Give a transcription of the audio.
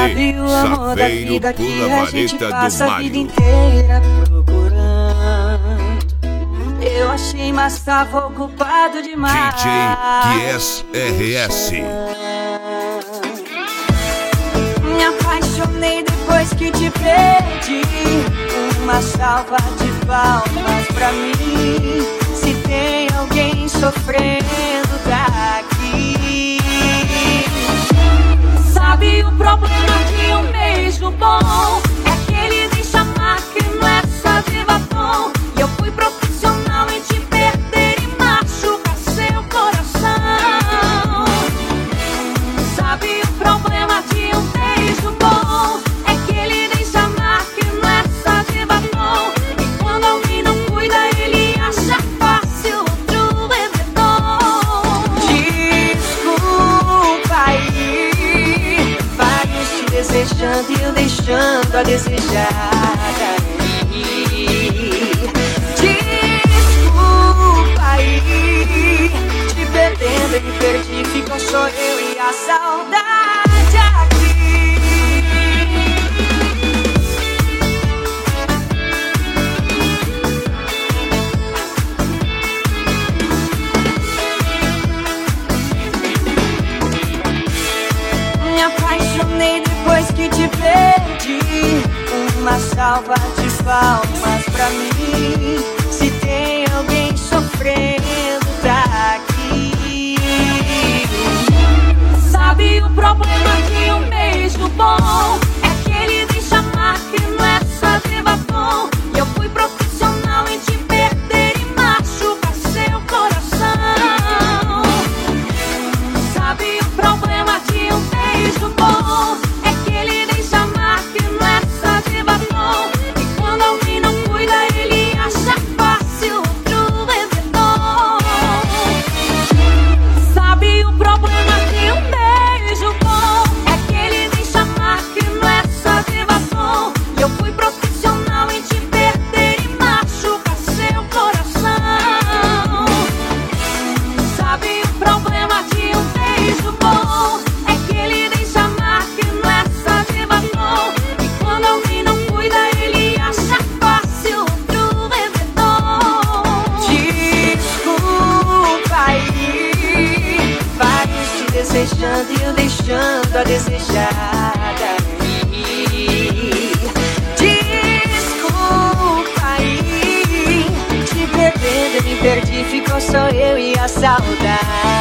Sabe o amor da vida que a gente passa a vida inteira procurando. Eu achei, mas tava ocupado demais. DJ Kies RS. Me apaixonei depois que te perdi. Uma salva de palmas pra mim. Se tem alguém sofrendo daqui. Sabe o problema de um beijo bom? É que ele deixa marca e não é só de batom. E eu fui profissional em te perder e machucar seu coração. Sabe o problema de um beijo bom? É que ele deixa marca e não é só de batom. E quando alguém não cuida, ele acha fácil outro bebedor. Desculpa aí, vários te desejando e eu deixando a desejar. Desculpa aí, te perdendo e me perdi. Ficou só eu e a saudade aqui. Me apaixonei depois que te perdi. Uma salva de palmas pra mim. Se tem alguém sofrendo daqui. Sabe o problema de um beijo bom? É que ele deixa marca e não é só de batom. E eu fui profissional em te perder e machucar seu coração. Sabe o problema de um beijo bom? É que ele deixa marca e não é só de batom. E quando alguém não cuida, ele acha fácil outro bebedor. Sabe o problema de um beijo bom? É que ele deixa marca e não é só de batom. E eu fui profissional em te perder e machucar seu coração. Sabe o problema de um beijo bom? É que ele deixa marca e não é só de batom. E quando alguém não cuida, ele acha fácil outro bebedor. Desculpa aí, vários te desejando e eu deixando a desejar. Desculpa aí, te perdendo e me perdi. Ficou só eu e a saudade.